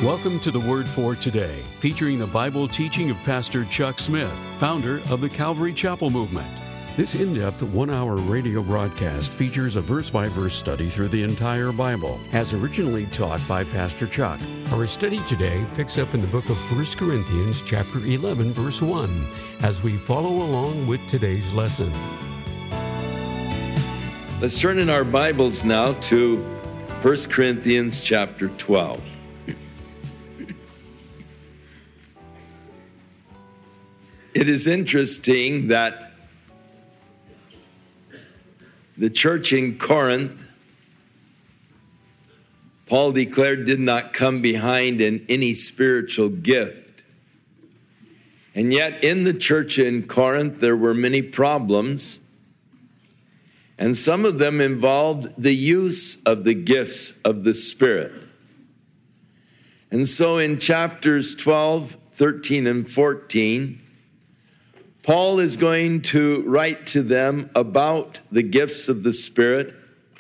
Welcome to the Word for Today, featuring the Bible teaching of Pastor Chuck Smith, founder of the Calvary Chapel Movement. This in-depth one-hour radio broadcast features a verse-by-verse study through the entire Bible, as originally taught by Pastor Chuck. Our study today picks up in the book of 1 Corinthians, chapter 11, verse 1, as we follow along with today's lesson. Let's turn in our Bibles now to 1 Corinthians, chapter 12. It is interesting that the church in Corinth, Paul declared, did not come behind in any spiritual gift. And yet in the church in Corinth, there were many problems, and some of them involved the use of the gifts of the Spirit. And so in chapters 12, 13, and 14, Paul is going to write to them about the gifts of the Spirit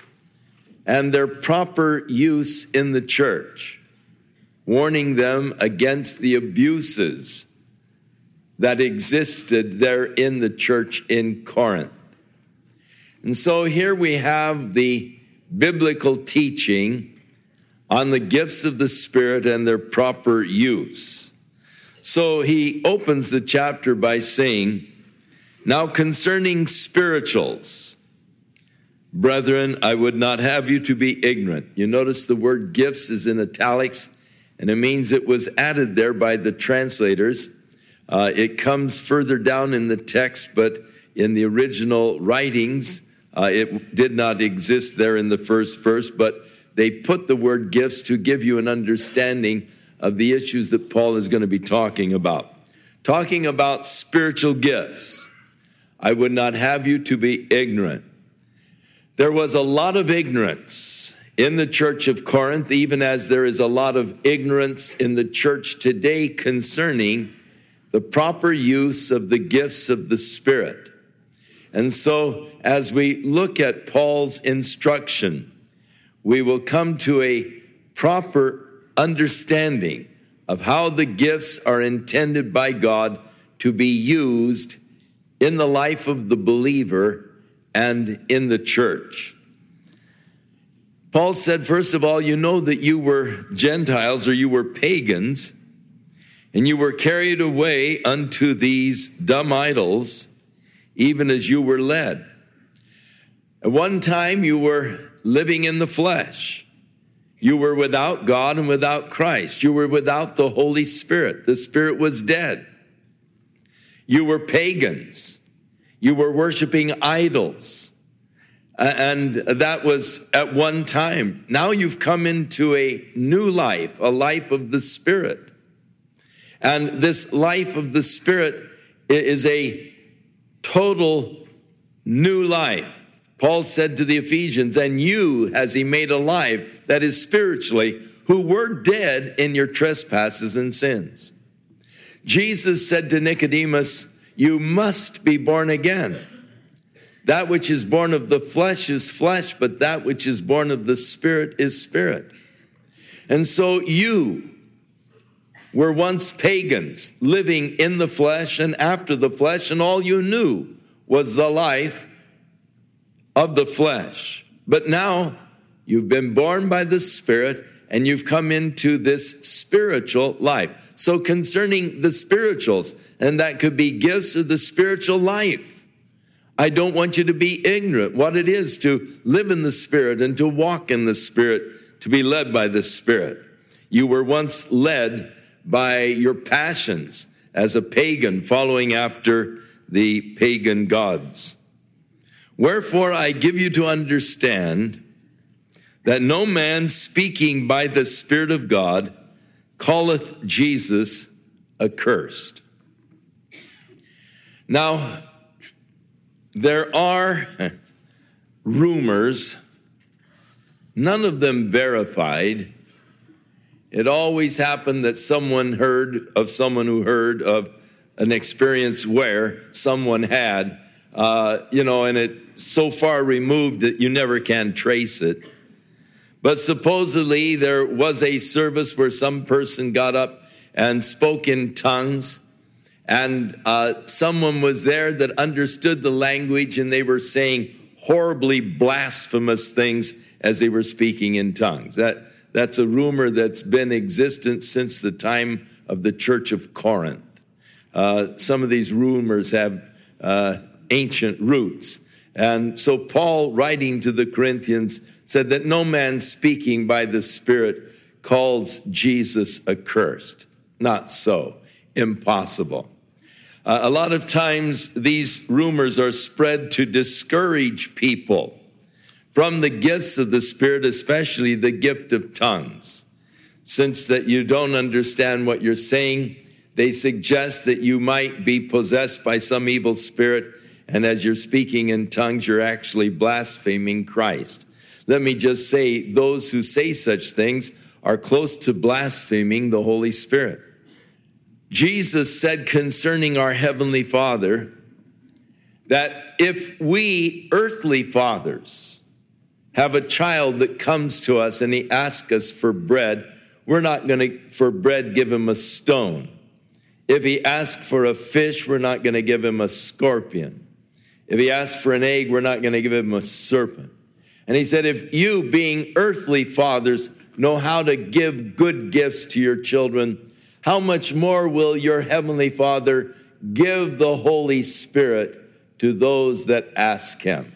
and their proper use in the church, warning them against the abuses that existed there in the church in Corinth. And so here we have the biblical teaching on the gifts of the Spirit and their proper use. So he opens the chapter by saying, "Now concerning spirituals, brethren, I would not have you to be ignorant." You notice the word gifts is in italics, and it means it was added there by the translators. It comes further down in the text, but in the original writings, it did not exist there in the first verse, but they put the word gifts to give you an understanding of the issues that Paul is going to be talking about. Talking about spiritual gifts. I would not have you to be ignorant. There was a lot of ignorance in the church of Corinth, even as there is a lot of ignorance in the church today concerning the proper use of the gifts of the Spirit. And so, as we look at Paul's instruction, we will come to a proper understanding of how the gifts are intended by God to be used in the life of the believer and in the church. Paul said, first of all, you know that you were Gentiles, or you were pagans, and you were carried away unto these dumb idols, even as you were led. At one time you were living in the flesh. You were without God and without Christ. You were without the Holy Spirit. The Spirit was dead. You were pagans. You were worshiping idols. And that was at one time. Now you've come into a new life, a life of the Spirit. And this life of the Spirit is a total new life. Paul said to the Ephesians, "And you has he made alive," that is spiritually, "who were dead in your trespasses and sins." Jesus said to Nicodemus, "You must be born again. That which is born of the flesh is flesh, but that which is born of the Spirit is spirit." And so you were once pagans, living in the flesh and after the flesh, and all you knew was the life of the flesh. But now you've been born by the Spirit, and you've come into this spiritual life. So concerning the spirituals, and that could be gifts of the spiritual life, I don't want you to be ignorant what it is to live in the Spirit and to walk in the Spirit, to be led by the Spirit. You were once led by your passions as a pagan, following after the pagan gods. "Wherefore I give you to understand that no man speaking by the Spirit of God calleth Jesus accursed." Now, there are rumors, none of them verified. It always happened that someone heard of someone who heard of an experience where someone had, and it's so far removed that you never can trace it. But supposedly there was a service where some person got up and spoke in tongues, and someone was there that understood the language, and they were saying horribly blasphemous things as they were speaking in tongues. That's a rumor that's been existent since the time of the Church of Corinth. Some of these rumors have ancient roots. And so Paul, writing to the Corinthians, said that no man speaking by the Spirit calls Jesus accursed. Not so. Impossible. A lot of times these rumors are spread to discourage people from the gifts of the Spirit, especially the gift of tongues. Since that you don't understand what you're saying, they suggest that you might be possessed by some evil spirit, and as you're speaking in tongues, you're actually blaspheming Christ. Let me just say, those who say such things are close to blaspheming the Holy Spirit. Jesus said concerning our Heavenly Father that if we earthly fathers have a child that comes to us and he asks us for bread, we're not going to, for bread, give him a stone. If he asks for a fish, we're not going to give him a scorpion. If he asks for an egg, we're not going to give him a serpent. And he said, if you, being earthly fathers, know how to give good gifts to your children, how much more will your Heavenly Father give the Holy Spirit to those that ask him?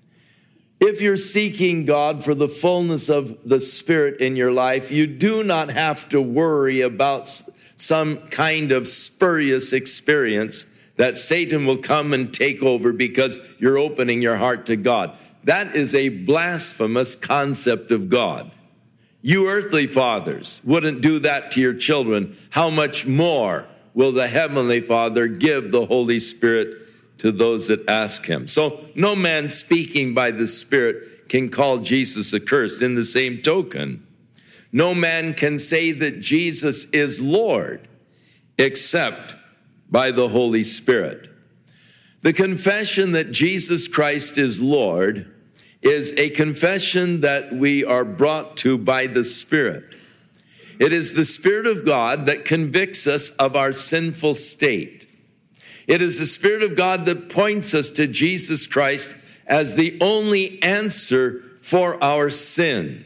If you're seeking God for the fullness of the Spirit in your life, you do not have to worry about some kind of spurious experience that Satan will come and take over because you're opening your heart to God. That is a blasphemous concept of God. You earthly fathers wouldn't do that to your children. How much more will the Heavenly Father give the Holy Spirit to those that ask him? So no man speaking by the Spirit can call Jesus accursed. In the same token, no man can say that Jesus is Lord except by the Holy Spirit. The confession that Jesus Christ is Lord is a confession that we are brought to by the Spirit. It is the Spirit of God that convicts us of our sinful state. It is the Spirit of God that points us to Jesus Christ as the only answer for our sin.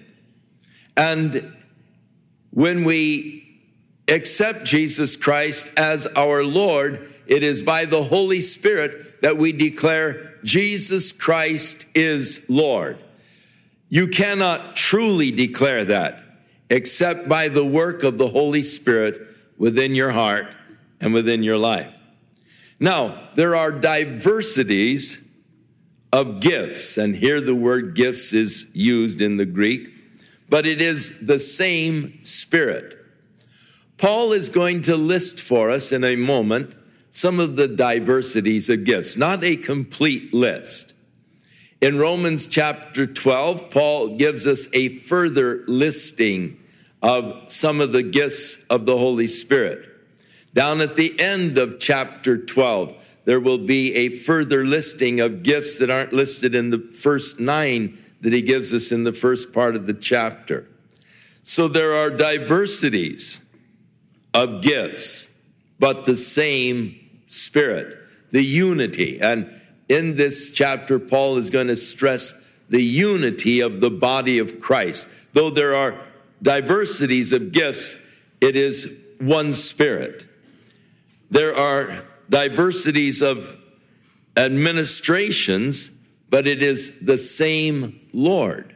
And when we accept Jesus Christ as our Lord, it is by the Holy Spirit that we declare Jesus Christ is Lord. You cannot truly declare that except by the work of the Holy Spirit within your heart and within your life. Now, there are diversities of gifts, and here the word gifts is used in the Greek, but it is the same Spirit. Paul is going to list for us in a moment some of the diversities of gifts, not a complete list. In Romans chapter 12, Paul gives us a further listing of some of the gifts of the Holy Spirit. Down at the end of chapter 12, there will be a further listing of gifts that aren't listed in the first 9 that he gives us in the first part of the chapter. So there are diversities of gifts, but the same Spirit, the unity. And in this chapter, Paul is going to stress the unity of the body of Christ. Though there are diversities of gifts, it is one Spirit. There are diversities of administrations, but it is the same Lord.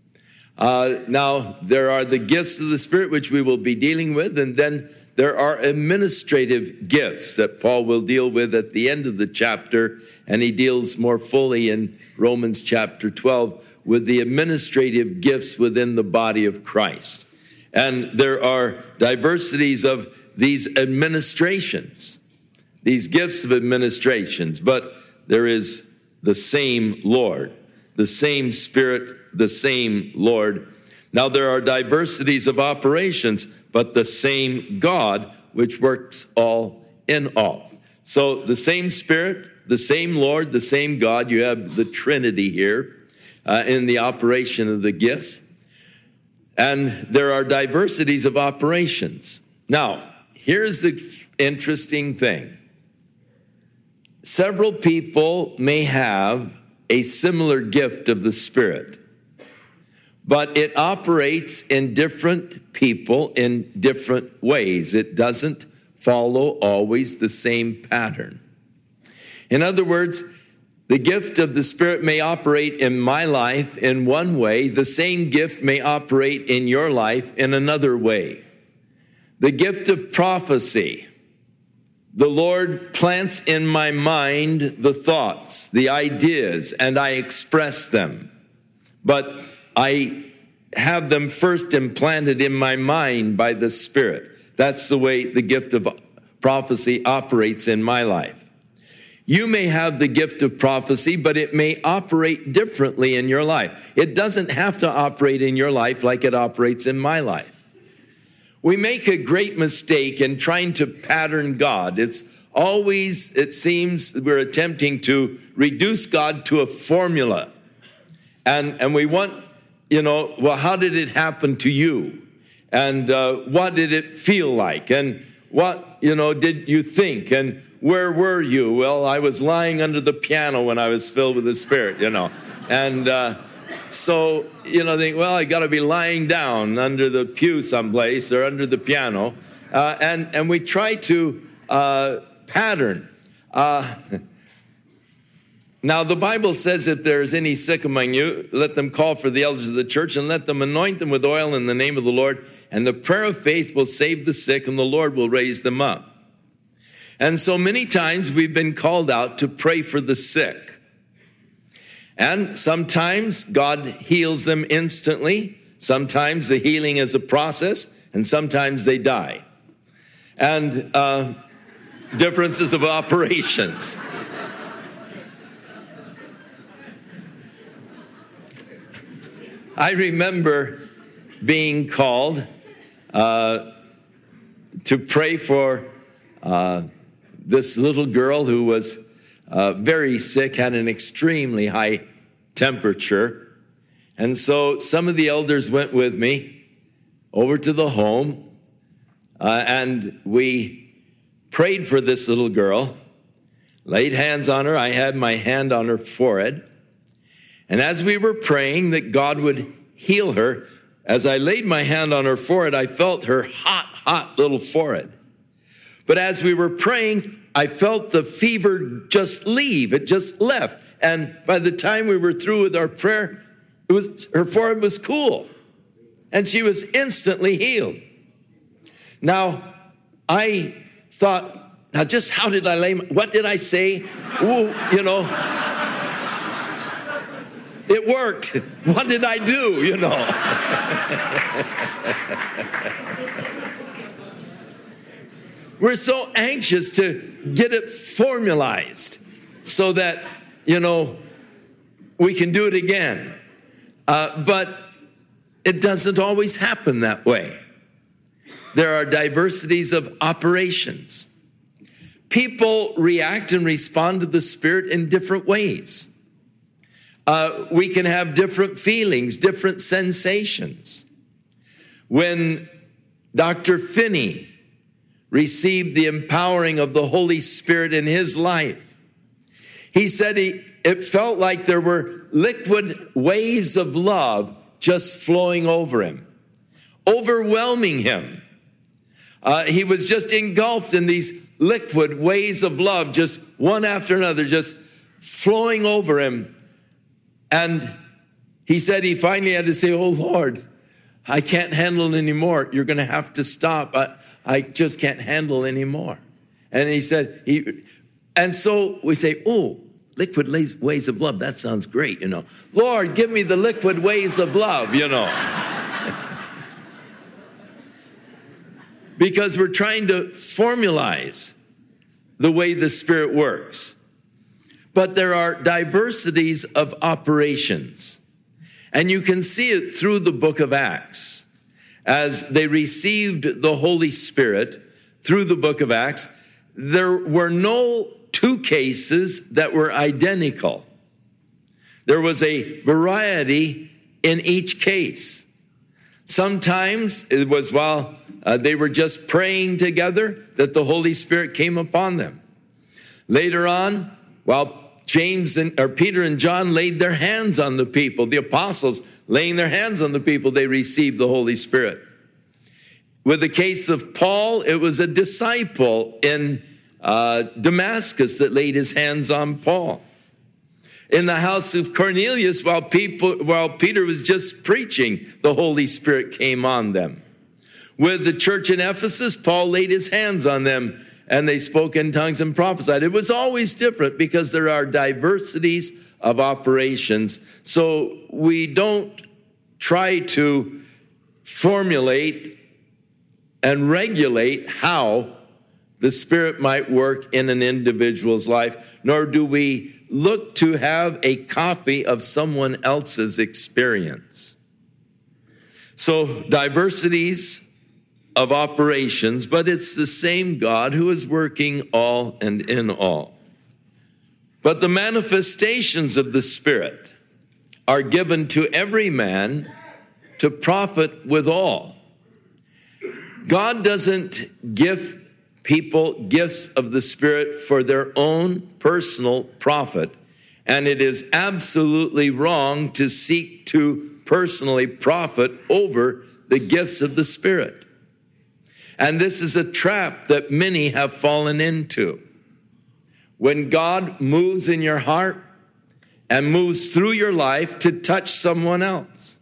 Now, there are the gifts of the Spirit, which we will be dealing with, and then there are administrative gifts that Paul will deal with at the end of the chapter, and he deals more fully in Romans chapter 12 with the administrative gifts within the body of Christ. And there are diversities of these administrations, these gifts of administrations, but there is the same Lord, the same Spirit, the same Lord. Now there are diversities of operations, but the same God, which works all in all. So the same Spirit, the same Lord, the same God. You have the Trinity here in the operation of the gifts. And there are diversities of operations. Now, here's the interesting thing. Several people may have a similar gift of the Spirit, but it operates in different people in different ways. It doesn't follow always the same pattern. In other words, the gift of the Spirit may operate in my life in one way. The same gift may operate in your life in another way. The gift of prophecy. The Lord plants in my mind the thoughts, the ideas, and I express them. But I have them first implanted in my mind by the Spirit. That's the way the gift of prophecy operates in my life. You may have the gift of prophecy, but it may operate differently in your life. It doesn't have to operate in your life like it operates in my life. We make a great mistake in trying to pattern God. It's always, it seems, we're attempting to reduce God to a formula. And we want, well, how did it happen to you? And what did it feel like? And what, did you think? And where were you? Well, I was lying under the piano when I was filled with the Spirit, And so, think, well, I got to be lying down under the pew someplace or under the piano. And we try to pattern. Now, the Bible says if there is any sick among you, let them call for the elders of the church and let them anoint them with oil in the name of the Lord. And the prayer of faith will save the sick and the Lord will raise them up. And so many times we've been called out to pray for the sick. And sometimes God heals them instantly. Sometimes the healing is a process, and sometimes they die. And differences of operations. I remember being called to pray for this little girl who was very sick, had an extremely high temperature. And so some of the elders went with me over to the home, and we prayed for this little girl, laid hands on her. I had my hand on her forehead. And as we were praying that God would heal her, as I laid my hand on her forehead, I felt her hot little forehead. But as we were praying, I felt the fever just leave. It just left. And by the time we were through with our prayer, her forehead was cool. And she was instantly healed. Now, I thought, now just how did I lay what did I say? Ooh, it worked. What did I do, We're so anxious to get it formalized so that, we can do it again. But it doesn't always happen that way. There are diversities of operations. People react and respond to the Spirit in different ways. We can have different feelings, different sensations. When Dr. Finney received the empowering of the Holy Spirit in his life, he said it felt like there were liquid waves of love just flowing over him, overwhelming him. He was just engulfed in these liquid waves of love, just one after another, just flowing over him. And he said he finally had to say, "Oh, Lord, I can't handle it anymore. You're going to have to stop. I just can't handle anymore." And he said, and so we say, "Oh, liquid waves of love. That sounds great, Lord, give me the liquid waves of love, Because we're trying to formalize the way the Spirit works. But there are diversities of operations. And you can see it through the book of Acts. As they received the Holy Spirit through the book of Acts, there were no two cases that were identical. There was a variety in each case. Sometimes it was while they were just praying together that the Holy Spirit came upon them. Later on, while Peter and John laid their hands on the people, the apostles laying their hands on the people, they received the Holy Spirit. With the case of Paul, it was a disciple in Damascus that laid his hands on Paul. In the house of Cornelius, while Peter was just preaching, the Holy Spirit came on them. With the church in Ephesus, Paul laid his hands on them, and they spoke in tongues and prophesied. It was always different because there are diversities of operations. So we don't try to formulate and regulate how the Spirit might work in an individual's life, nor do we look to have a copy of someone else's experience. So diversities of operations, but it's the same God who is working all and in all. But the manifestations of the Spirit are given to every man to profit withal. God doesn't give people gifts of the Spirit for their own personal profit, and it is absolutely wrong to seek to personally profit over the gifts of the Spirit. And this is a trap that many have fallen into. When God moves in your heart and moves through your life to touch someone else,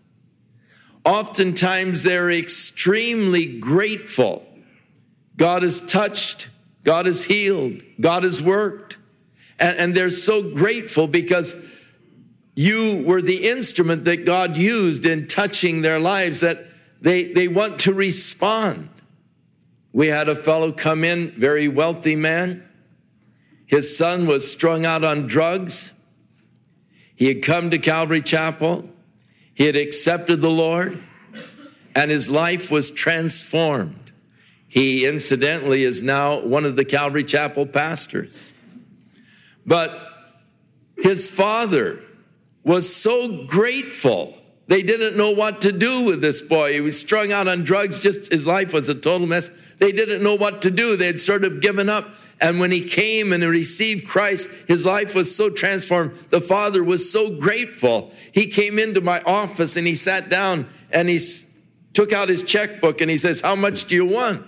oftentimes they're extremely grateful. God has touched, God has healed, God has worked. And they're so grateful because you were the instrument that God used in touching their lives that they want to respond. We had a fellow come in, very wealthy man. His son was strung out on drugs. He had come to Calvary Chapel. He had accepted the Lord, and his life was transformed. He, incidentally, is now one of the Calvary Chapel pastors. But his father was so grateful. They didn't know what to do with this boy. He was strung out on drugs. Just his life was a total mess. They didn't know what to do. They had sort of given up. And when he came and received Christ, his life was so transformed. The father was so grateful. He came into my office and he sat down and he took out his checkbook and he says, "How much do you want?"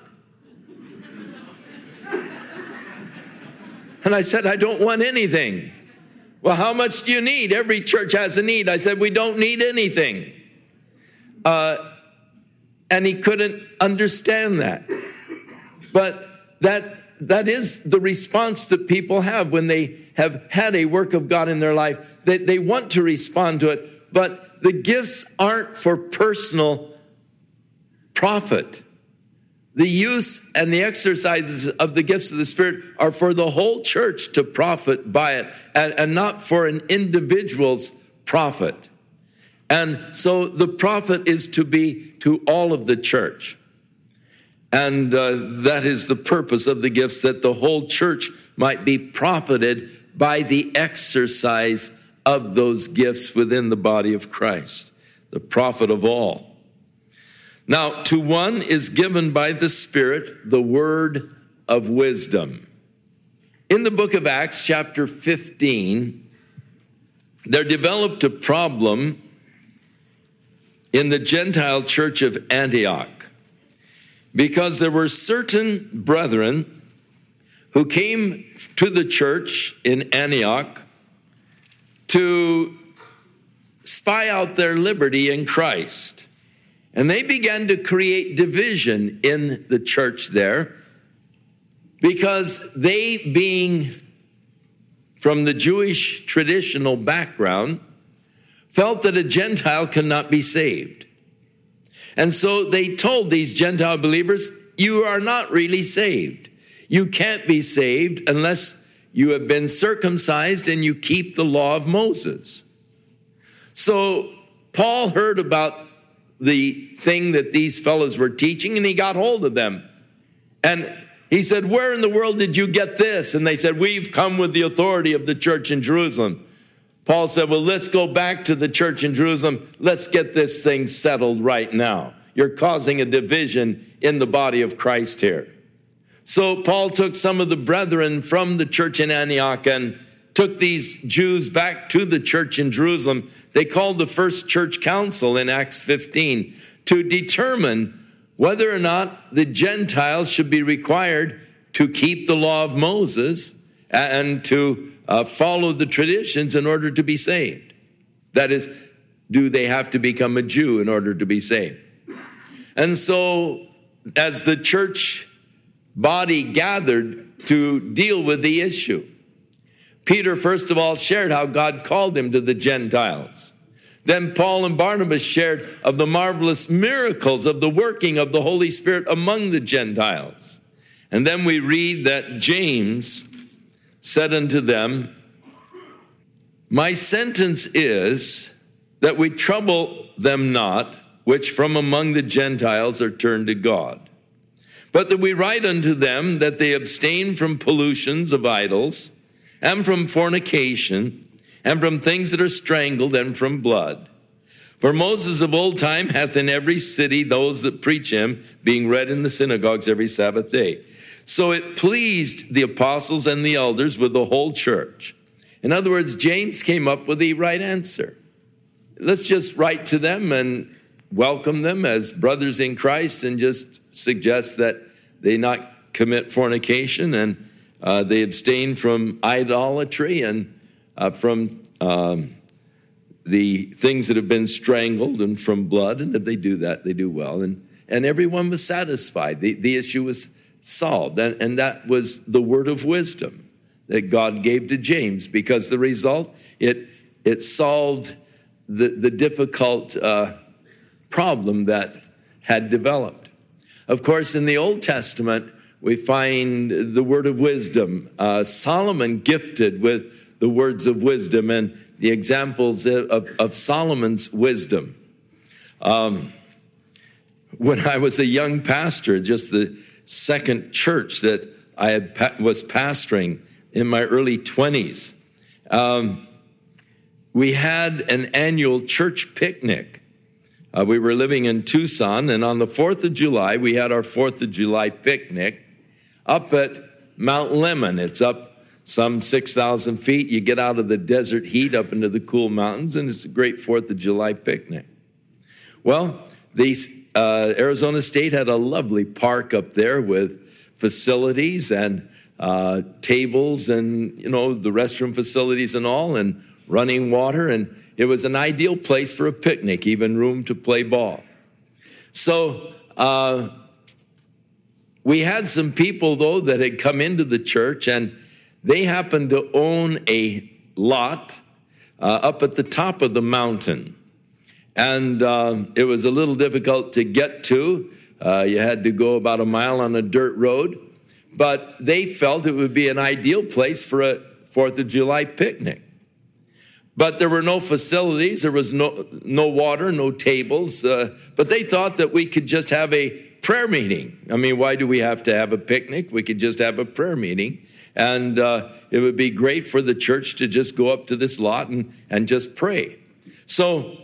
And I said, "I don't want anything." "Well, how much do you need? Every church has a need." I said, "We don't need anything." And he couldn't understand that. But that is the response that people have when they have had a work of God in their life. They want to respond to it, but the gifts aren't for personal profit. The use and the exercises of the gifts of the Spirit are for the whole church to profit by it and not for an individual's profit. And so the profit is to be to all of the church. And that is the purpose of the gifts, that the whole church might be profited by the exercise of those gifts within the body of Christ, the profit of all. Now, to one is given by the Spirit the word of wisdom. In the book of Acts, chapter 15, there developed a problem in the Gentile church of Antioch because there were certain brethren who came to the church in Antioch to spy out their liberty in Christ. And they began to create division in the church there because they, being from the Jewish traditional background, felt that a Gentile could not be saved. And so they told these Gentile believers, "You are not really saved. You can't be saved unless you have been circumcised and you keep the law of Moses." So Paul heard about the thing that these fellows were teaching, and he got hold of them. And he said, "Where in the world did you get this?" And they said, "We've come with the authority of the church in Jerusalem." Paul said, "Well, let's go back to the church in Jerusalem. Let's get this thing settled right now. You're causing a division in the body of Christ here. So Paul took some of the brethren from the church in Antioch and took these Jews back to the church in Jerusalem. They called the first church council in Acts 15 to determine whether or not the Gentiles should be required to keep the law of Moses and to follow the traditions in order to be saved. That is, do they have to become a Jew in order to be saved? And so as the church body gathered to deal with the issue, Peter, first of all, shared how God called him to the Gentiles. Then Paul and Barnabas shared of the marvelous miracles of the working of the Holy Spirit among the Gentiles. And then we read that James said unto them, my sentence is that we trouble them not, which from among the Gentiles are turned to God, but that we write unto them that they abstain from pollutions of idols, and from fornication, and from things that are strangled, and from blood. For Moses of old time hath in every city those that preach him, being read in the synagogues every Sabbath day. So it pleased the apostles and the elders with the whole church. In other words, James came up with the right answer. Let's just write to them and welcome them as brothers in Christ and just suggest that they not commit fornication and they abstain from idolatry and from the things that have been strangled and from blood. And if they do that, they do well. And everyone was satisfied. The issue was solved. And that was the word of wisdom that God gave to James, because the result, it solved the difficult problem that had developed. Of course, in the Old Testament, we find the word of wisdom. Solomon gifted with the words of wisdom and the examples of Solomon's wisdom. When I was a young pastor, just the second church that I was pastoring in my early 20s, we had an annual church picnic. We were living in Tucson, and on the 4th of July, we had our 4th of July picnic up at Mount Lemmon. It's up some 6,000 feet. You get out of the desert heat up into the cool mountains, and it's a great 4th of July picnic. Well, Arizona State had a lovely park up there with facilities and tables and, the restroom facilities and all, and running water, and it was an ideal place for a picnic, even room to play ball. So we had some people, though, that had come into the church, and they happened to own a lot up at the top of the mountain. And it was a little difficult to get to. You had to go about a mile on a dirt road. But they felt it would be an ideal place for a 4th of July picnic. But there were no facilities, there was no water, no tables, but they thought that we could just have a prayer meeting. I mean, why do we have to have a picnic? We could just have a prayer meeting, and it would be great for the church to just go up to this lot and just pray. So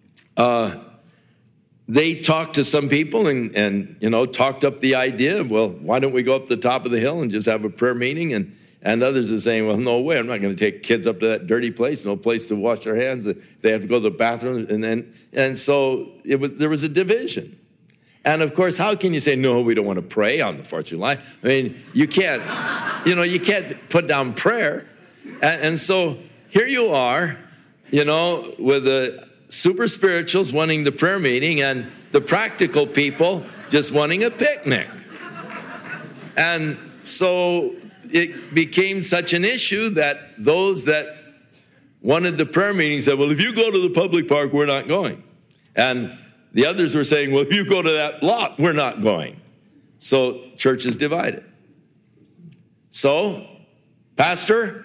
they talked to some people and talked up the idea of, well, why don't we go up the top of the hill and just have a prayer meeting? And others are saying, well, no way, I'm not going to take kids up to that dirty place, no place to wash their hands. They have to go to the bathroom. And so there was a division. And of course, how can you say, no, we don't want to pray on the 4th of July? I mean, you can't put down prayer. And so here you are, with the super spirituals wanting the prayer meeting and the practical people just wanting a picnic. And so it became such an issue that those that wanted the prayer meeting said, well, if you go to the public park, we're not going. And the others were saying, well, if you go to that lot, we're not going. So church is divided. So, Pastor,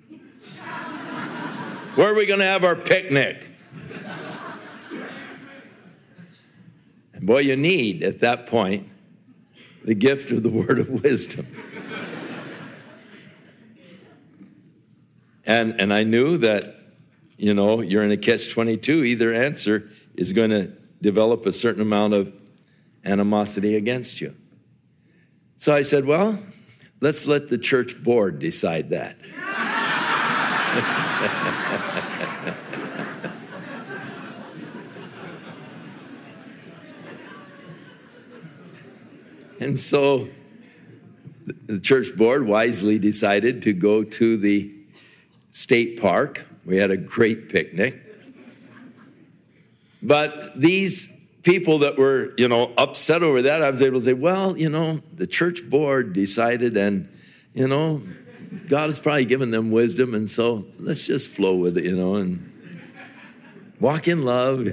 where are we going to have our picnic? And boy, you need, at that point, the gift of the word of wisdom. And I knew that, you're in a catch-22. Either answer is going to develop a certain amount of animosity against you. So I said, well, let's let the church board decide that. And so the church board wisely decided to go to the state park. We had a great picnic. But these people that were, upset over that, I was able to say, well, the church board decided, and, God has probably given them wisdom, and so let's just flow with it, and walk in love,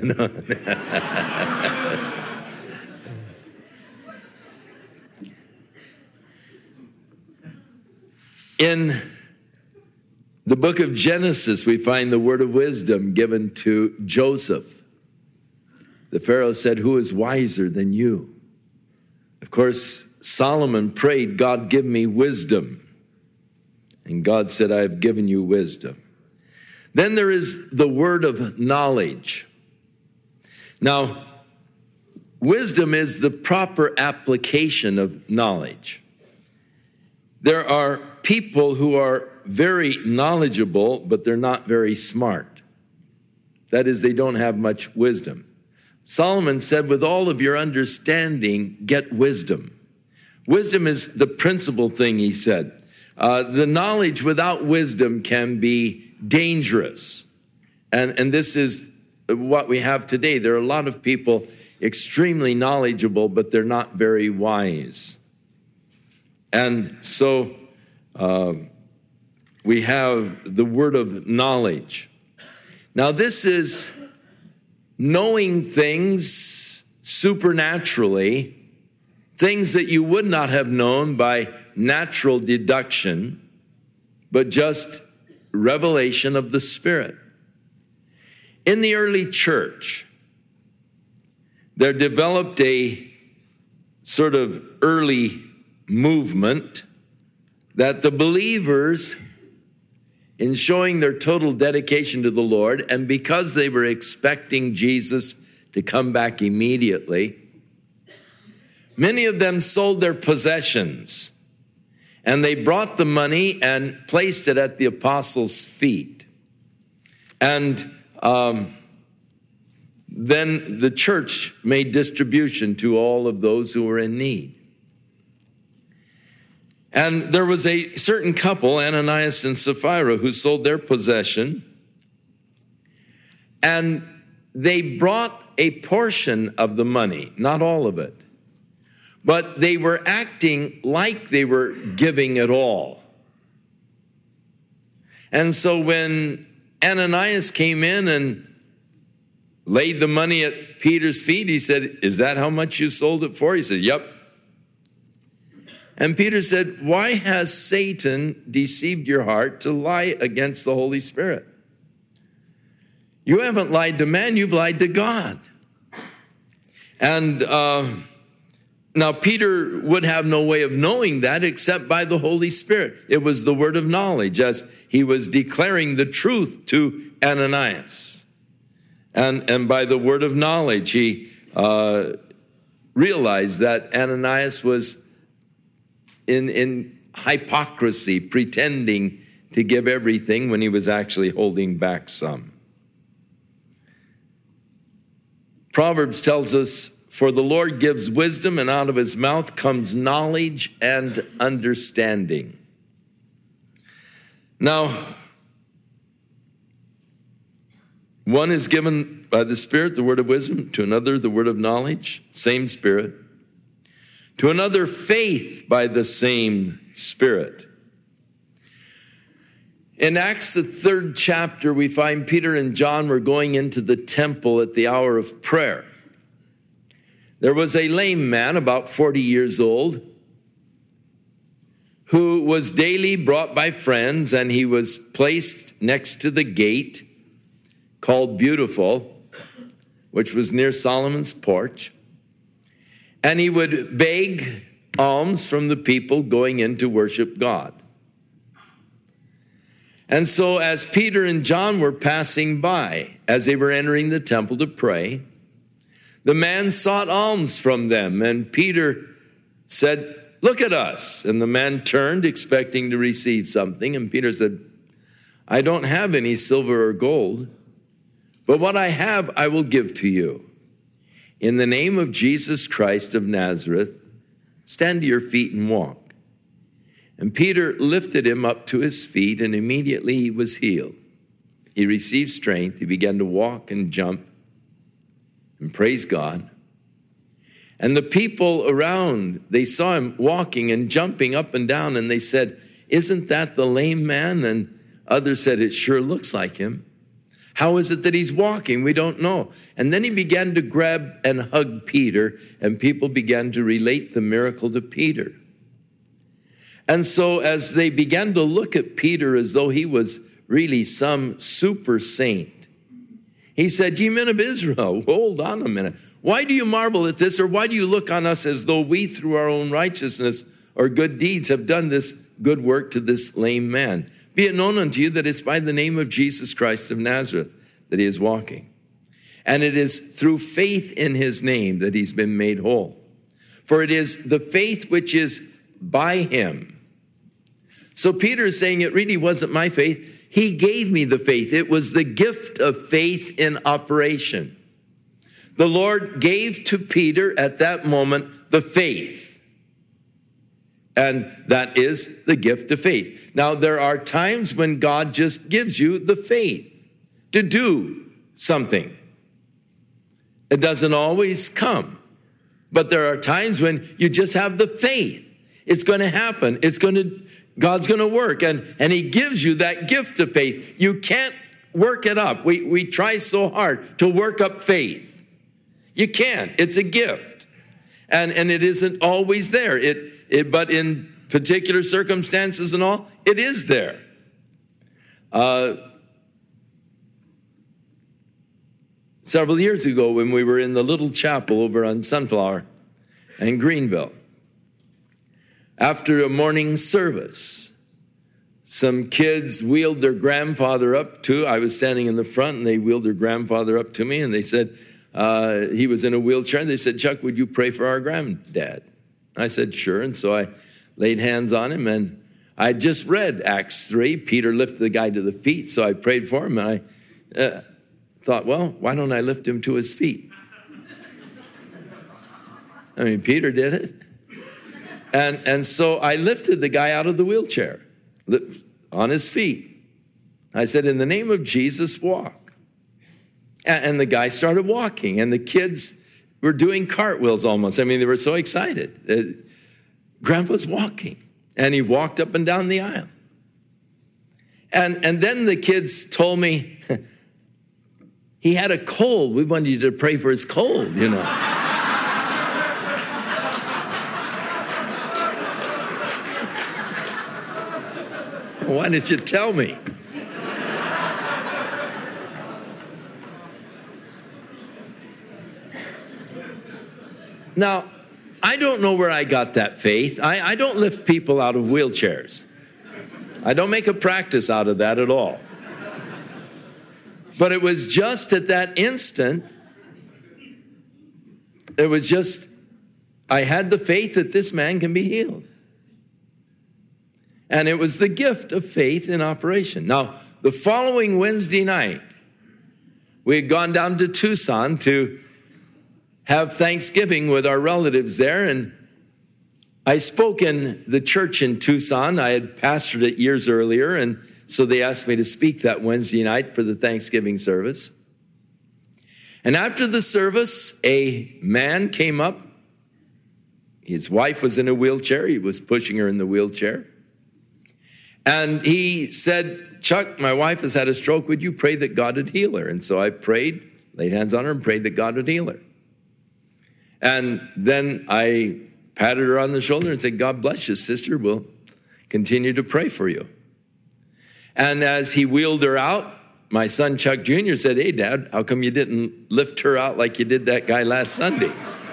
In the book of Genesis, we find the word of wisdom given to Joseph. The Pharaoh said, who is wiser than you? Of course, Solomon prayed, God, give me wisdom. And God said, I have given you wisdom. Then there is the word of knowledge. Now, wisdom is the proper application of knowledge. There are people who are very knowledgeable, but they're not very smart. That is, they don't have much wisdom. Solomon said, with all of your understanding, get wisdom. Wisdom is the principal thing, he said. The knowledge without wisdom can be dangerous. And this is what we have today. There are a lot of people extremely knowledgeable, but they're not very wise. And so we have the word of knowledge. Now, this is knowing things supernaturally, things that you would not have known by natural deduction, but just revelation of the Spirit. In the early church, there developed a sort of early movement that the believers, in showing their total dedication to the Lord, and because they were expecting Jesus to come back immediately, many of them sold their possessions, and they brought the money and placed it at the apostles' feet. And then the church made distribution to all of those who were in need. And there was a certain couple, Ananias and Sapphira, who sold their possession, and they brought a portion of the money, not all of it, but they were acting like they were giving it all. And so when Ananias came in and laid the money at Peter's feet, he said, is that how much you sold it for? He said, yep. And Peter said, why has Satan deceived your heart to lie against the Holy Spirit? You haven't lied to man, you've lied to God. And now Peter would have no way of knowing that except by the Holy Spirit. It was the word of knowledge as he was declaring the truth to Ananias. And by the word of knowledge, he realized that Ananias was in hypocrisy, pretending to give everything when he was actually holding back some. Proverbs tells us, for the Lord gives wisdom, and out of his mouth comes knowledge and understanding. Now, one is given by the Spirit, the word of wisdom, to another, the word of knowledge, same Spirit. To another, faith by the same Spirit. In Acts, the 3rd chapter, we find Peter and John were going into the temple at the hour of prayer. There was a lame man, about 40 years old, who was daily brought by friends, and he was placed next to the gate called Beautiful, which was near Solomon's porch. And he would beg alms from the people going in to worship God. And so as Peter and John were passing by, as they were entering the temple to pray, The man sought alms from them, and Peter said, "Look at us." And the man turned, expecting to receive something. And Peter said, "I don't have any silver or gold, but what I have I will give to you. In the name of Jesus Christ of Nazareth, stand to your feet and walk." And Peter lifted him up to his feet, and immediately he was healed. He received strength. He began to walk and jump and praise God. And the people around, they saw him walking and jumping up and down, and they said, "Isn't that the lame man?" And others said, "It sure looks like him. How is it that he's walking? We don't know." And then he began to grab and hug Peter, and people began to relate the miracle to Peter. And so as they began to look at Peter as though he was really some super saint, he said, "Ye men of Israel, hold on a minute. Why do you marvel at this, or why do you look on us as though we through our own righteousness or good deeds have done this good work to this lame man? Be it known unto you that it's by the name of Jesus Christ of Nazareth that he is walking. And it is through faith in his name that he's been made whole. For it is the faith which is by him." So Peter is saying, it really wasn't my faith. He gave me the faith. It was the gift of faith in operation. The Lord gave to Peter at that moment the faith. And that is the gift of faith. Now, there are times when God just gives you the faith to do something. It doesn't always come. But there are times when you just have the faith. It's going to happen. God's going to work. And he gives you that gift of faith. You can't work it up. We try so hard to work up faith. You can't. It's a gift. And it isn't always there. But in particular circumstances and all, it is there. Several years ago, when we were in the little chapel over on Sunflower in Greenville, after a morning service, some kids wheeled their grandfather up to, I was standing in the front, and they wheeled their grandfather up to me, and they said, he was in a wheelchair, and they said, "Chuck, would you pray for our granddad?" I said, "Sure." And so I laid hands on him, and I just read Acts 3. Peter lifted the guy to the feet, so I prayed for him, and I thought, well, why don't I lift him to his feet? I mean, Peter did it. And so I lifted the guy out of the wheelchair on his feet. I said, "In the name of Jesus, walk." And the guy started walking, and the kids were doing cartwheels almost. I mean, they were so excited. Grandpa's walking, and he walked up and down the aisle. And then the kids told me, he had a cold. We wanted you to pray for his cold, you know. Why didn't you tell me? Now, I don't know where I got that faith. I don't lift people out of wheelchairs. I don't make a practice out of that at all. But it was just at that instant, I had the faith that this man can be healed. And it was the gift of faith in operation. Now, the following Wednesday night, we had gone down to Tucson to have Thanksgiving with our relatives there. And I spoke in the church in Tucson. I had pastored it years earlier. And so they asked me to speak that Wednesday night for the Thanksgiving service. And after the service, a man came up. His wife was in a wheelchair. He was pushing her in the wheelchair. And he said, "Chuck, my wife has had a stroke. Would you pray that God would heal her?" And so I prayed, laid hands on her, and prayed that God would heal her. And then I patted her on the shoulder and said, "God bless you, sister. We'll continue to pray for you." And as he wheeled her out, my son Chuck Jr. said, "Hey, Dad, how come you didn't lift her out like you did that guy last Sunday?"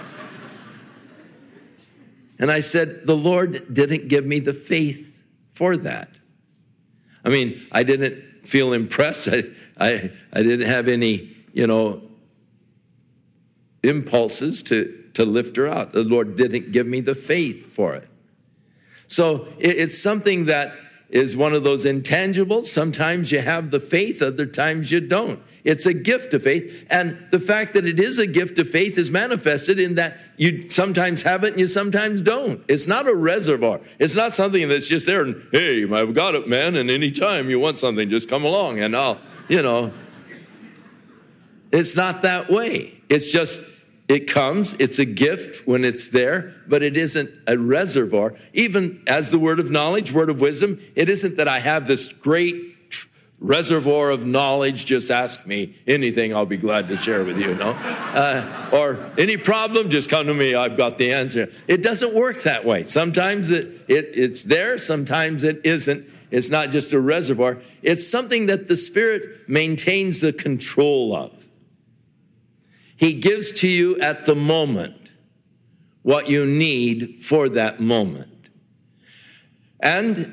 And I said, "The Lord didn't give me the faith for that." I mean, I didn't feel impressed. I didn't have any, impulses to lift her out. The Lord didn't give me the faith for it. So it's something that is one of those intangibles. Sometimes you have the faith, other times you don't. It's a gift of faith. And the fact that it is a gift of faith is manifested in that you sometimes have it and you sometimes don't. It's not a reservoir. It's not something that's just there and, hey, I've got it, man, and anytime you want something, just come along and I'll, It's not that way. It's just, it comes, it's a gift when it's there, but it isn't a reservoir. Even as the word of knowledge, word of wisdom, it isn't that I have this great reservoir of knowledge, just ask me anything, I'll be glad to share with you, or any problem, just come to me, I've got the answer. It doesn't work that way. Sometimes it's there, sometimes it isn't. It's not just a reservoir. It's something that the Spirit maintains the control of. He gives to you at the moment what you need for that moment. And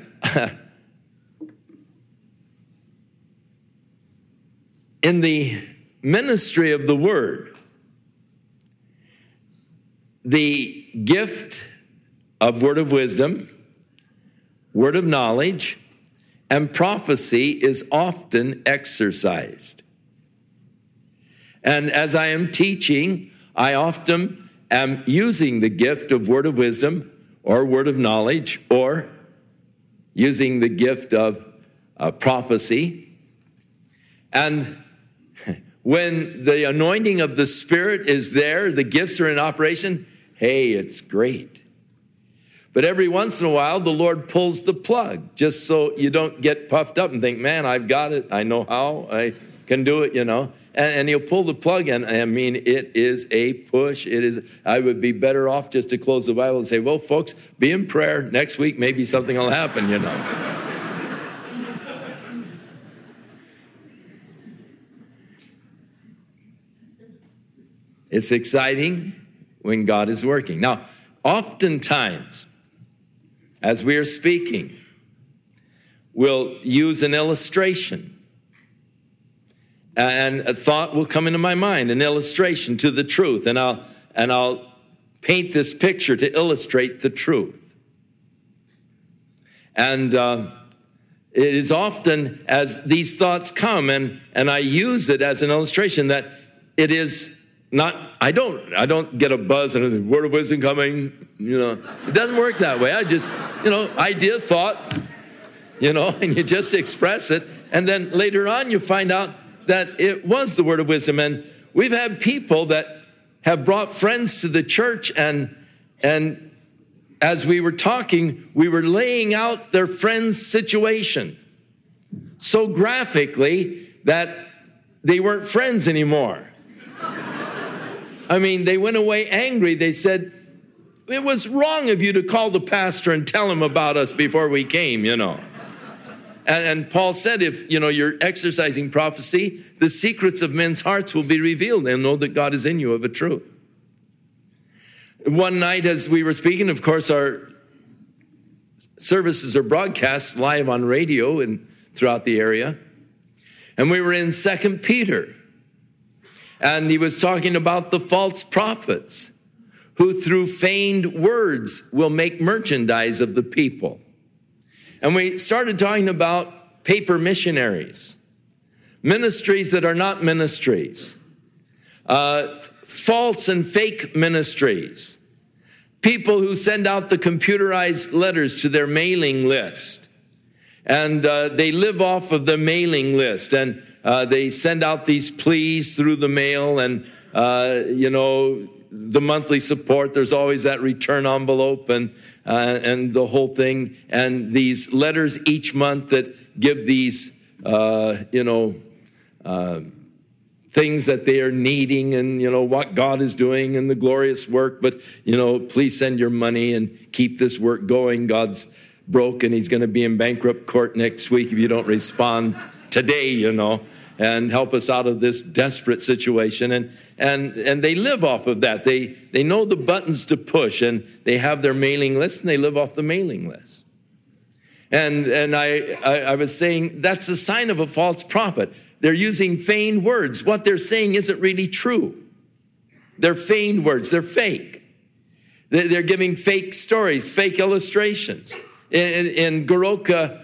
in the ministry of the word, the gift of word of wisdom, word of knowledge, and prophecy is often exercised. And as I am teaching, I often am using the gift of word of wisdom or word of knowledge or using the gift of prophecy. And when the anointing of the Spirit is there, the gifts are in operation, hey, it's great. But every once in a while, the Lord pulls the plug just so you don't get puffed up and think, man, I've got it. I know how. I can do it, and he'll pull the plug, and I mean, it is a push. I would be better off just to close the Bible and say, well, folks, be in prayer. Next week, maybe something will happen, It's exciting when God is working. Now, oftentimes, as we are speaking, we'll use an illustration. And a thought will come into my mind, an illustration to the truth. And I'll paint this picture to illustrate the truth. And it is often as these thoughts come and I use it as an illustration that it is not, I don't get a buzz and a word of wisdom coming, It doesn't work that way. I just, idea, thought, and you just express it. And then later on you find out that it was the word of wisdom. And we've had people that have brought friends to the church, and as we were talking, we were laying out their friend's situation so graphically that they weren't friends anymore. I mean, they went away angry. They said, it was wrong of you to call the pastor and tell him about us before we came, And Paul said, if, you're exercising prophecy, the secrets of men's hearts will be revealed. They'll know that God is in you of a truth. One night as we were speaking, of course, our services are broadcast live on radio and throughout the area. And we were in 2 Peter. And he was talking about the false prophets who through feigned words will make merchandise of the people. And we started talking about paper missionaries, ministries that are not ministries, false and fake ministries, people who send out the computerized letters to their mailing list. And they live off of the mailing list, and they send out these pleas through the mail, and, the monthly support, there's always that return envelope and the whole thing, and these letters each month that give these, things that they are needing and, what God is doing and the glorious work. But, please send your money and keep this work going. God's broke and he's going to be in bankrupt court next week if you don't respond today, and help us out of this desperate situation. And they live off of that. They know the buttons to push, and they have their mailing list, and they live off the mailing list. And I was saying that's a sign of a false prophet. They're using feigned words. What they're saying isn't really true. They're feigned words. They're fake. They're giving fake stories, fake illustrations. In Goroka,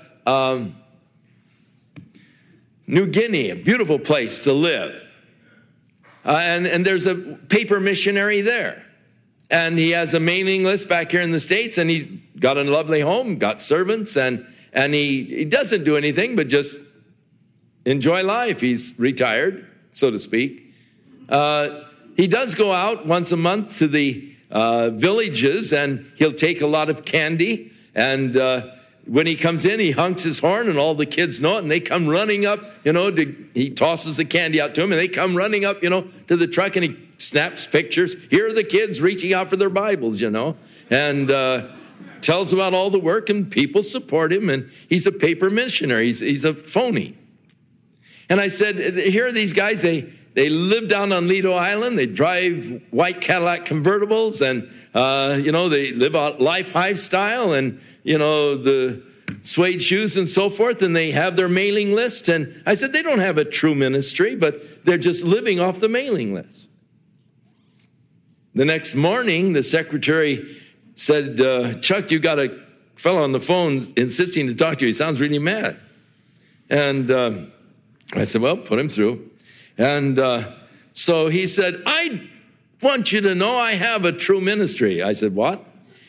New Guinea, a beautiful place to live. And there's a paper missionary there. And he has a mailing list back here in the States, and he's got a lovely home, got servants, and he doesn't do anything but just enjoy life. He's retired, so to speak. He does go out once a month to the villages, and he'll take a lot of candy. And when he comes in, he honks his horn, and all the kids know it, and they come running up, he tosses the candy out to them, and they come running up, to the truck, and he snaps pictures. Here are the kids reaching out for their Bibles, and tells about all the work, and people support him, and he's a paper missionary. He's a phony. And I said, here are these guys, they live down on Lido Island. They drive white Cadillac convertibles, and, they live a lifestyle, and, the suede shoes and so forth, and they have their mailing list. And I said, they don't have a true ministry, but they're just living off the mailing list. The next morning, the secretary said, Chuck, you got a fellow on the phone insisting to talk to you. He sounds really mad. And I said, well, put him through. And so he said, I want you to know I have a true ministry. I said, what?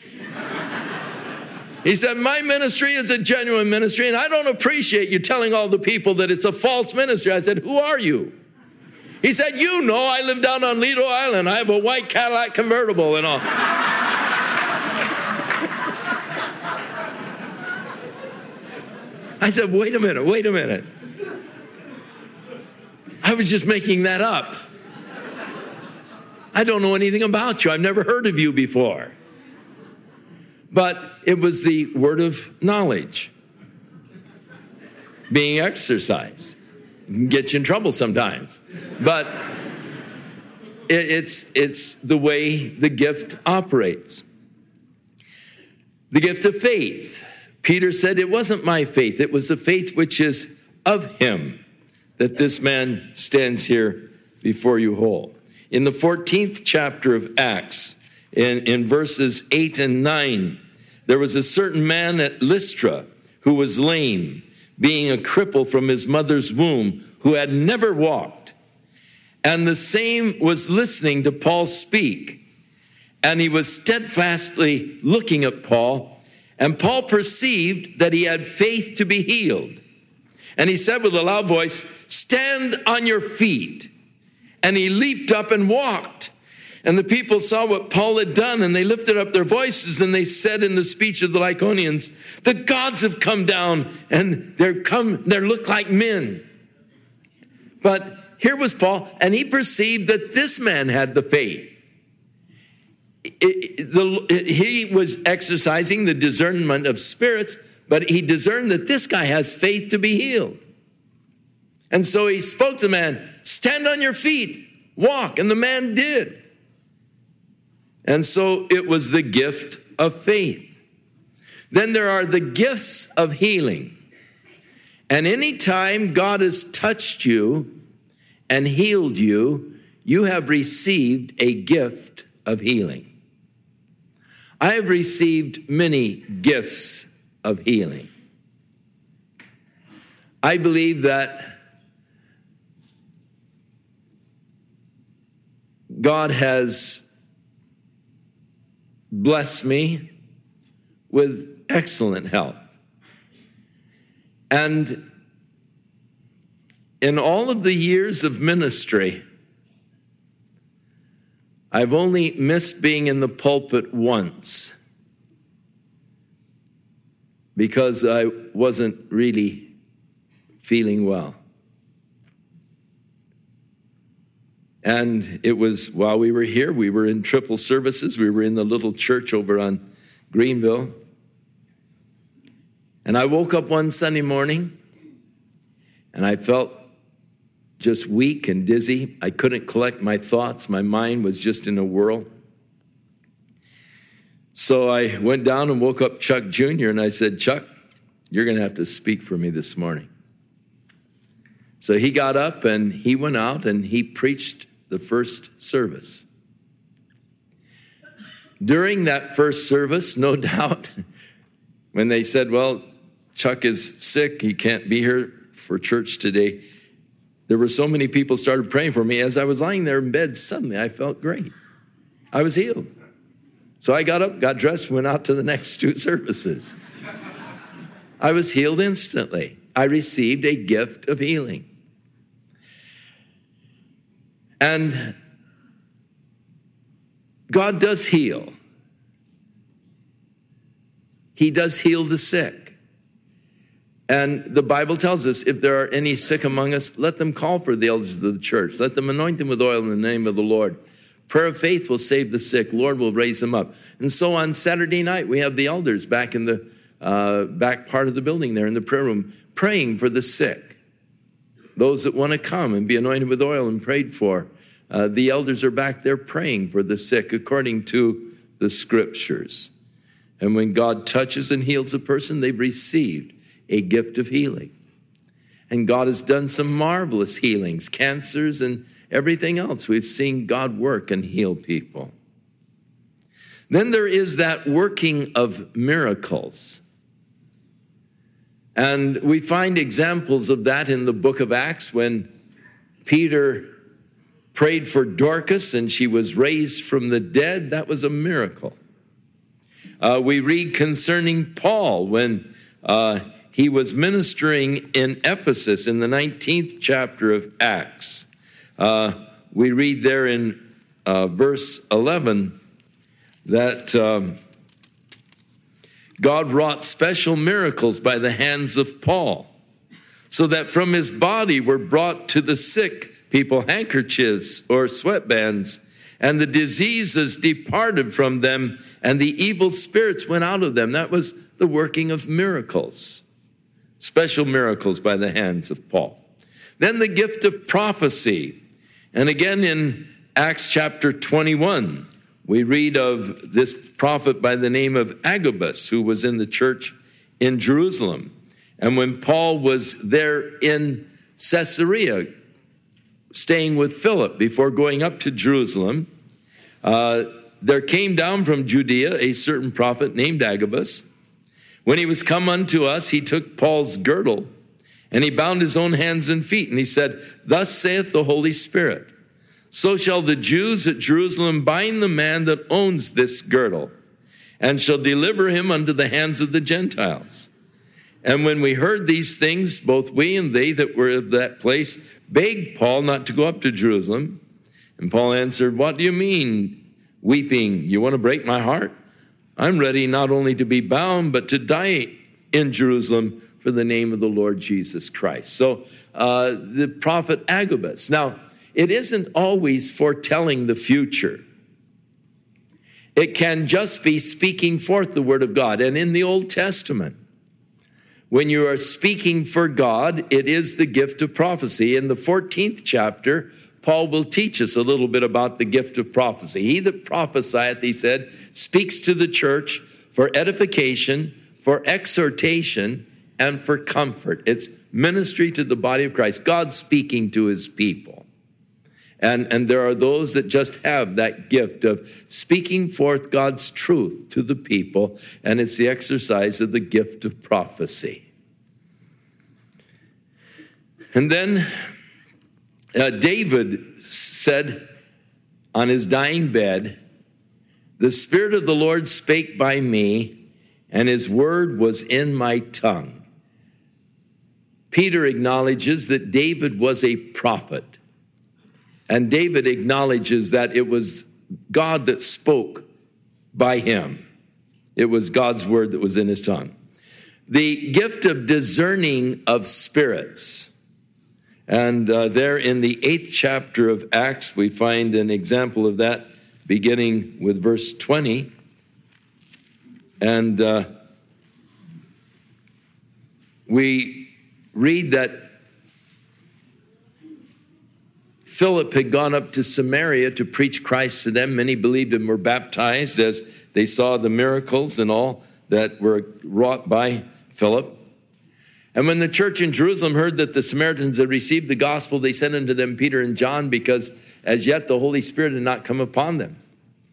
He said, my ministry is a genuine ministry, and I don't appreciate you telling all the people that it's a false ministry. I said, who are you? He said, I live down on Lido Island. I have a white Cadillac convertible and all. I said, wait a minute. I was just making that up. I don't know anything about you. I've never heard of you before. But it was the word of knowledge being exercised. It can get you in trouble sometimes. But it's the way the gift operates. The gift of faith. Peter said, it wasn't my faith. It was the faith which is of him that this man stands here before you whole. In the 14th chapter of Acts, in verses 8 and 9, there was a certain man at Lystra who was lame, being a cripple from his mother's womb, who had never walked. And the same was listening to Paul speak. And he was steadfastly looking at Paul. And Paul perceived that he had faith to be healed. And he said with a loud voice, stand on your feet. And he leaped up and walked. And the people saw what Paul had done, and they lifted up their voices, and they said in the speech of the Lycaonians, the gods have come down, and they look like men. But here was Paul, and he perceived that this man had the faith. He was exercising the discernment of spirits, but he discerned that this guy has faith to be healed. And so he spoke to the man, stand on your feet, walk, and the man did. And so it was the gift of faith. Then there are the gifts of healing. And anytime God has touched you and healed you, you have received a gift of healing. I have received many gifts of healing. I believe that God has blessed me with excellent health. And in all of the years of ministry, I've only missed being in the pulpit once because I wasn't really feeling well. And it was while we were here, we were in triple services. We were in the little church over on Greenville. And I woke up one Sunday morning and I felt just weak and dizzy. I couldn't collect my thoughts. My mind was just in a whirl. So I went down and woke up Chuck Jr. and I said, Chuck, you're going to have to speak for me this morning. So he got up and he went out and he preached the first service. during that first service, no doubt, when they said, well, Chuck is sick, he can't be here for church today, there were so many people started praying for me. As I was lying there in bed, suddenly I felt great. I was healed. So I got up, got dressed, went out to the next 2 services. I was healed instantly. I received a gift of healing. And God does heal. He does heal the sick. And the Bible tells us, if there are any sick among us, let them call for the elders of the church. Let them anoint them with oil in the name of the Lord. Prayer of faith will save the sick. Lord will raise them up. And so on Saturday night, we have the elders back in the back part of the building there in the prayer room, praying for the sick. Those that want to come and be anointed with oil and prayed for. The elders are back there praying for the sick according to the scriptures. And when God touches and heals a person, they've received a gift of healing. And God has done some marvelous healings, cancers and everything else. We've seen God work and heal people. Then there is that working of miracles. And we find examples of that in the book of Acts when Peter prayed for Dorcas and she was raised from the dead. That was a miracle. We read concerning Paul when he was ministering in Ephesus in the 19th chapter of Acts. We read there in verse 11 that God wrought special miracles by the hands of Paul, so that from his body were brought to the sick people handkerchiefs or sweatbands, and the diseases departed from them, and the evil spirits went out of them. That was the working of miracles, special miracles by the hands of Paul. Then the gift of prophecy. And again in Acts chapter 21, we read of this prophet by the name of Agabus, who was in the church in Jerusalem. And when Paul was there in Caesarea, staying with Philip before going up to Jerusalem, there came down from Judea a certain prophet named Agabus. When he was come unto us, he took Paul's girdle, and he bound his own hands and feet, and he said, Thus saith the Holy Spirit, so shall the Jews at Jerusalem bind the man that owns this girdle, and shall deliver him unto the hands of the Gentiles. And when we heard these things, both we and they that were of that place begged Paul not to go up to Jerusalem. And Paul answered, What do you mean, weeping? You want to break my heart? I'm ready not only to be bound, but to die in Jerusalem for the name of the Lord Jesus Christ. So the prophet Agabus. Now, it isn't always foretelling the future. It can just be speaking forth the word of God. And in the Old Testament, when you are speaking for God, it is the gift of prophecy. In the 14th chapter, Paul will teach us a little bit about the gift of prophecy. He that prophesieth, he said, speaks to the church for edification, for exhortation, and for comfort. It's ministry to the body of Christ. God speaking to his people. And there are those that just have that gift of speaking forth God's truth to the people, and it's the exercise of the gift of prophecy. And then David said on his dying bed, The Spirit of the Lord spake by me, and his word was in my tongue. Peter acknowledges that David was a prophet. And David acknowledges that it was God that spoke by him. It was God's word that was in his tongue. The gift of discerning of spirits. And there in the 8th chapter of Acts, we find an example of that beginning with verse 20. And we read that Philip had gone up to Samaria to preach Christ to them. Many believed and were baptized as they saw the miracles and all that were wrought by Philip. And when the church in Jerusalem heard that the Samaritans had received the gospel, they sent unto them Peter and John, because as yet the Holy Spirit had not come upon them.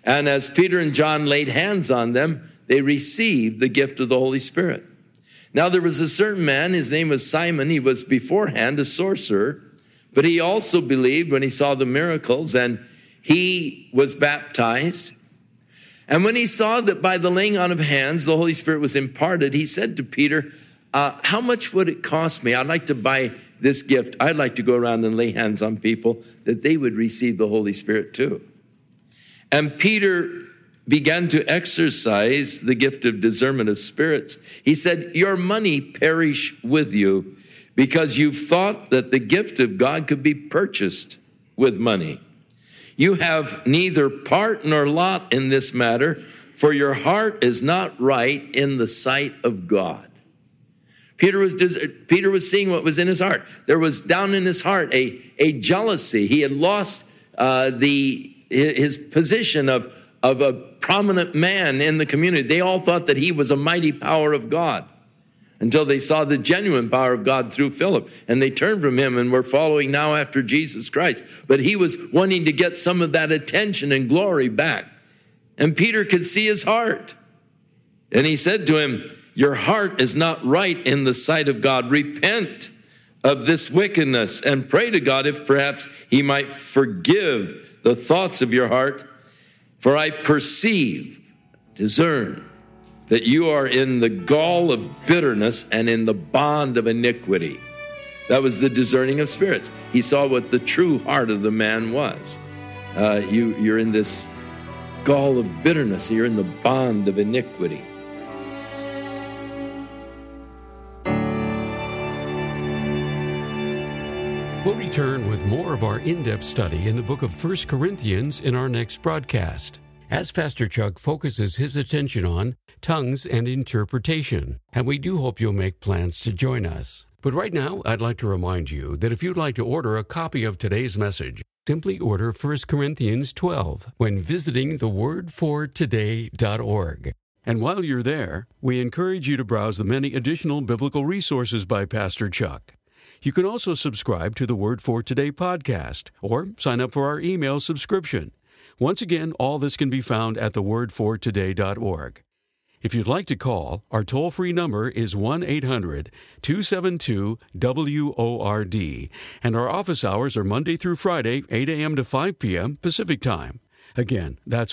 And as Peter and John laid hands on them, they received the gift of the Holy Spirit. Now there was a certain man, his name was Simon. He was beforehand a sorcerer, but he also believed when he saw the miracles, and he was baptized. And when he saw that by the laying on of hands, the Holy Spirit was imparted, he said to Peter, how much would it cost me? I'd like to buy this gift. I'd like to go around and lay hands on people that they would receive the Holy Spirit too. And Peter began to exercise the gift of discernment of spirits. He said, your money perish with you because you've thought that the gift of God could be purchased with money. You have neither part nor lot in this matter, for your heart is not right in the sight of God. Peter was seeing what was in his heart. There was down in his heart a jealousy. He had lost his position of a prominent man in the community. They all thought that he was a mighty power of God until they saw the genuine power of God through Philip. And they turned from him and were following now after Jesus Christ. But he was wanting to get some of that attention and glory back. And Peter could see his heart. And he said to him, your heart is not right in the sight of God. Repent of this wickedness and pray to God if perhaps he might forgive the thoughts of your heart. For I discern, that you are in the gall of bitterness and in the bond of iniquity. That was the discerning of spirits. He saw what the true heart of the man was. You're in this gall of bitterness. You're in the bond of iniquity. We'll return with more of our in-depth study in the book of 1 Corinthians in our next broadcast, as Pastor Chuck focuses his attention on tongues and interpretation. And we do hope you'll make plans to join us. But right now, I'd like to remind you that if you'd like to order a copy of today's message, simply order 1 Corinthians 12 when visiting thewordfortoday.org. And while you're there, we encourage you to browse the many additional biblical resources by Pastor Chuck. You can also subscribe to the Word for Today podcast or sign up for our email subscription. Once again, all this can be found at thewordfortoday.org. If you'd like to call, our toll-free number is 1-800-272-WORD, and our office hours are Monday through Friday, 8 a.m. to 5 p.m. Pacific Time. Again, that's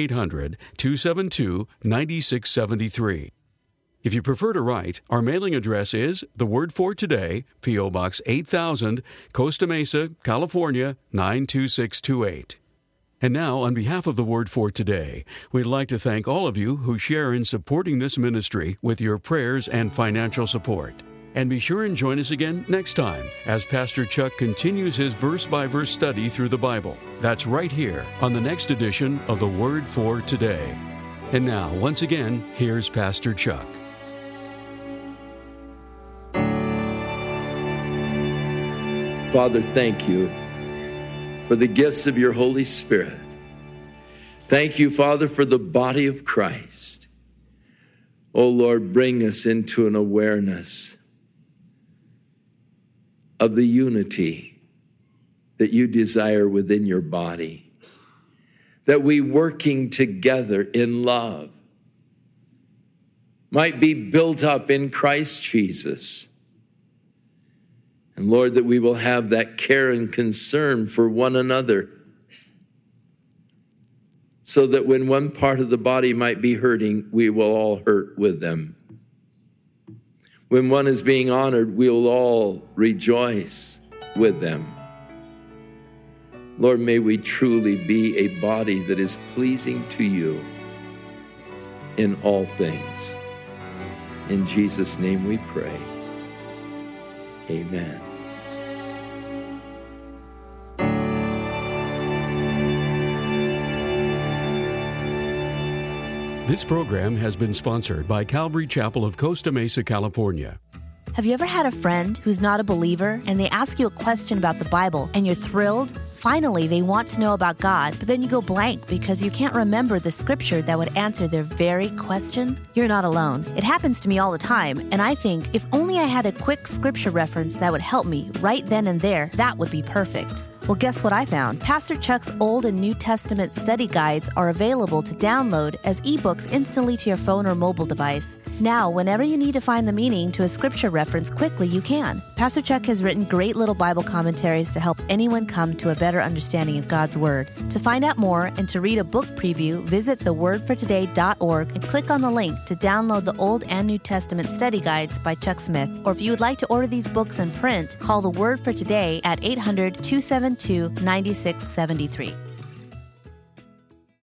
1-800-272-9673. If you prefer to write, our mailing address is The Word for Today, P.O. Box 8000, Costa Mesa, California, 92628. And now, on behalf of The Word for Today, we'd like to thank all of you who share in supporting this ministry with your prayers and financial support. And be sure and join us again next time as Pastor Chuck continues his verse-by-verse study through the Bible. That's right here on the next edition of The Word for Today. And now, once again, here's Pastor Chuck. Father, thank you for the gifts of your Holy Spirit. Thank you, Father, for the body of Christ. Oh, Lord, bring us into an awareness of the unity that you desire within your body, that we working together in love might be built up in Christ Jesus. And Lord, that we will have that care and concern for one another, so that when one part of the body might be hurting, we will all hurt with them. When one is being honored, we will all rejoice with them. Lord, may we truly be a body that is pleasing to you in all things. In Jesus' name we pray. Amen. This program has been sponsored by Calvary Chapel of Costa Mesa, California. Have you ever had a friend who's not a believer and they ask you a question about the Bible and you're thrilled? Finally, they want to know about God, but then you go blank because you can't remember the scripture that would answer their very question? You're not alone. It happens to me all the time, and I think if only I had a quick scripture reference that would help me right then and there, that would be perfect. Well, guess what I found? Pastor Chuck's Old and New Testament study guides are available to download as ebooks instantly to your phone or mobile device. Now, whenever you need to find the meaning to a scripture reference quickly, you can. Pastor Chuck has written great little Bible commentaries to help anyone come to a better understanding of God's Word. To find out more and to read a book preview, visit thewordfortoday.org and click on the link to download the Old and New Testament study guides by Chuck Smith. Or if you would like to order these books in print, call The Word for Today at 800-272-9673.